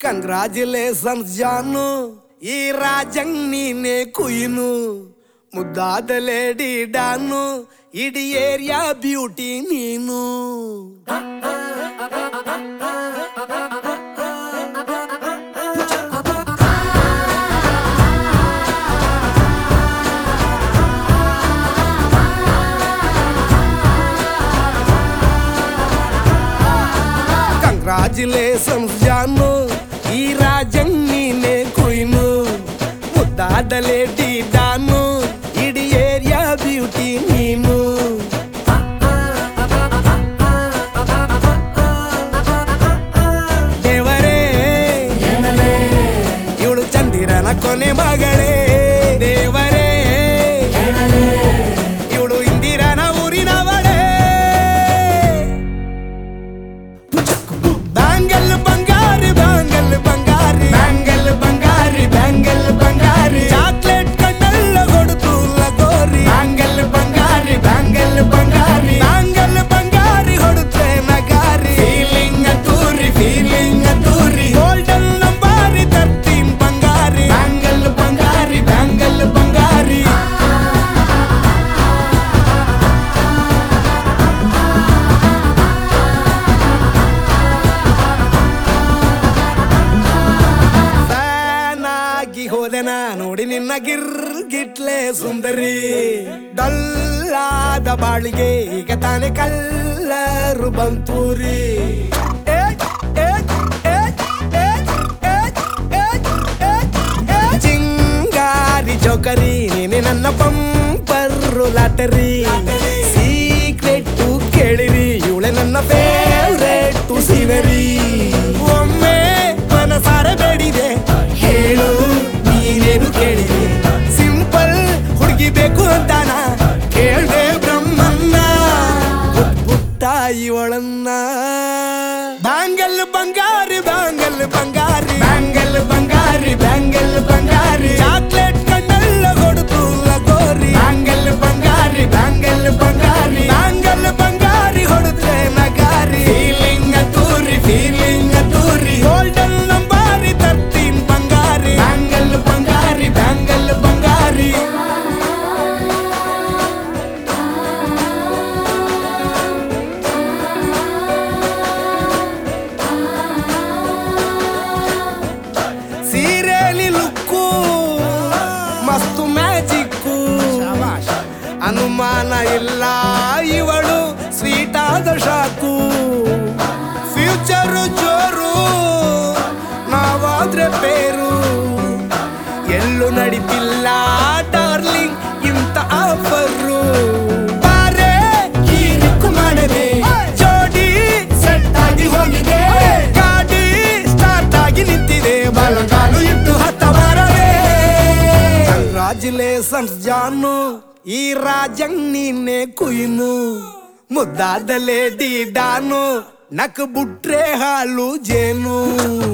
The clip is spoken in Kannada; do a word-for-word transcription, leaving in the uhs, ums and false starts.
ಕಂಗ್ರಾಚುಲೇಷನ್ಸ್ ಜಾನು, ಈ ರಾಜಂಗ್ ನೀನೆ ಕುಯ್ನು, ಮುದ್ದಾದ ಲೇಡಿ ಡಾನು, ಇಡೀ ಏರಿಯಾ ಬ್ಯೂಟಿ ನೀನು. ಕಂಗ್ರಾಚುಲೇಷನ್ಸ್ ಜಾನು, ಈ ರಾಜಂಗ್ ನೀನೆ ಕುಯ್ನು, ಮುದ್ದಾದ ಲೇಡಿ ಡಾನು, ಇಡೀ ಏರಿಯಾ ಬ್ಯೂಟಿ ನೀನು. ದೇವರೇ ಇವಳು ಚಂದಿರನ ಕೊನೆ ಮಗಳೇ, ದೇವರೇ ಇವಳು ಇಂದಿರನ ಊರಿನವಳೇ. ಬ್ಯಾಂಗಲ್ ಬಂಗಾರಿ ಬ್ಯಾಂಗಲ್ ಬಂಗಾರಿ ಬ್ಯಾಂಗಲ್ ಬಂಗಾರಿ ಬ್ಯಾಂಗಲ್ ಬಂಗಾರಿ, ಚಾಕ್ಲೇಟ್ ಕಣ್ಣೆಲ್ಲ ಕೊಡುತ್ತು ಲಗೋರಿ. ಬ್ಯಾಂಗಲ್ ಬಂಗಾರಿ ಬ್ಯಾಂಗಲ್ ಬಂಗಾರಿ ಬ್ಯಾಂಗಲ್ ಬಂಗಾರಿ ಹೊಡುತ್ತೆ ನಗಾರಿ. ಫೀಲಿಂಗ್ ತೂರಿ ಫೀಲಿಂಗ್ ತೂರಿ, ಗೋಲ್ಡನ್ ನಂಬಾರಿ ತರ್ತೀನ್ ಬಂಗಾರಿ. ಬ್ಯಾಂಗಲ್ ಬಂಗಾರಿ ಬ್ಯಾಂಗಲ್ ಬಂಗಾರಿ. ಹೋದೆನಾ ನೋಡಿ ನಿನ್ನ ಗಿರ್ಗಿಟ್ಲೆ ಸುಂದರಿ, ಡಲ್ಲಾದ ಬಾಳಿಗೆ ಈಗ ತಾನೆ ಕಲ್ಲರು ಬಂತೂರಿ. ಚಿಂಗಾರಿ ಚೌಕರಿ ನೀನೆ ನನ್ನ ಪಂಪರ್ರು ಲಾಟರಿ, ಸೀಕ್ರೆಟ್ ಕೇಳಿರಿ ಇವಳೆ ನನ್ನ ಫೇವ್ರೇಟ್ ಸೀನರಿ. ಒಮ್ಮೆ ಮನಸಾರ ಬೇಡಿದೆ ಹೇಳು ನೀನೇನು ಕೇಳಿದೆ, ಸಿಂಪಲ್ ಹುಡುಗಿ ಬೇಕು ಅಂತಾನ ಕೇಳ್ದೆ ಬ್ರಹ್ಮನ್ನ, ಪುಟ್ಟ ಇವಳನ್ನ. ಬ್ಯಾಂಗಲ್ ಬಂಗಾರಿ ಬ್ಯಾಂಗಲ್ ಬಂಗಾರಿ ಬ್ಯಾಂಗಲ್ ಬಂಗಾರಿ ಬ್ಯಾಂಗಲ್ ಬಂಗಾರಿ, ಚಾಕ್ಲೇಟ್ ಕಣ್ಣೆಲ್ಲ ಕೊಡುತ್ತು ಲಗೋರಿ. ಬ್ಯಾಂಗಲ್ ಬಂಗಾರಿ ಬ್ಯಾಂಗಲ್ ಬಂಗಾರಿ ಬ್ಯಾಂಗಲ್ ಬಂಗಾರಿ ಹೊಡುತ್ತೆ ನಗಾರಿ. ಫೀಲಿಂಗ್ ತೂರಿ ಫೀಲಿಂಗ್ ತೂರಿ, ಗೋಲ್ಡನ್ ನಂಬಾರಿ ತರ್ತೀನ್ ಬಂಗಾರಿ. ಬ್ಯಾಂಗಲ್ ಬಂಗಾರಿ ಬ್ಯಾಂಗಲ್ ಬಂಗಾರಿ. ಸೀರೆಲಿ ಲುಕ್ಕು ಮಸ್ತು ಮ್ಯಾಜಿಕ್ಕು, ಅನುಮಾನ ಇಲ್ಲ ಇವಳು ಸ್ವೀಟ್ ಆದ ಶಾಕು. ಫ್ಯೂಚರು ಜೋರು ನಾವಾದ್ರೆ ಬೇರು, ಎಲ್ಲೂ ನಡೀತಿಲ್ಲ ಡಾರ್ಲಿಂಗ್ ಇಂತ ಆಫರು. ಬಾರೆ ಹೀರಿಕ್ಕು ಮಾಡದೆ ಜೋಡಿ ಸೆಟ್ ಆಗಿ ಹೋಗಿದೆ, ಗಾಡಿ ಸ್ಟಾರ್ಟ್ ಆಗಿ ನಿಂತಿದೆ, ಬಲಗಾಲು ಇಟ್ಟು ಹತ್ತ ಬಾರದೆ. ಕಂಗ್ರಾಚುಲೇಷನ್ಸ್ ಜಾನು, ಈ ರಾಜಂಗ್ ನೀನೆ ಕುಯ್ನು, ಮುದ್ದಾದ ಲೇಡಿ ಡಾನು, ನಕ್ ಬುಟ್ರೆ ಹಾಲು ಜೇನು.